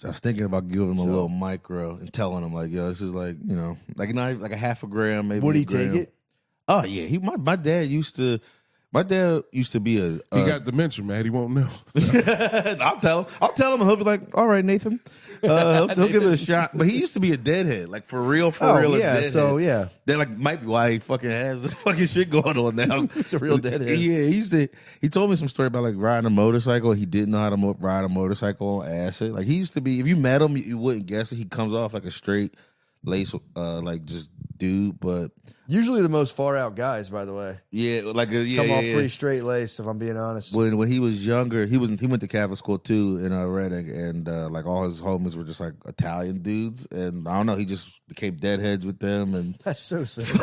was thinking about giving him a little micro and telling him like, yo, this is like, you know, like not even, like a half a gram, maybe. Would he take it? Oh yeah, my dad used to be a. He got dementia, man. He won't know. I'll tell him. He'll be like, all right, Nathan. He'll give it a shot. But he used to be a deadhead, like for real. Yeah, a deadhead. so yeah, that like might be why he fucking has the fucking shit going on now. It's a real deadhead. Yeah, he told me some story about like riding a motorcycle. He didn't know how to ride a motorcycle on acid. Like he used to be. If you met him, you wouldn't guess it. He comes off like a straight lace, like just dude, but. Usually the most far out guys, by the way. Yeah, like come off pretty straight laced. If I'm being honest, when he was younger, he went to Catholic school too in Reading, and like all his homies were just like Italian dudes, and I don't know, he just became deadheads with them, and that's so sick.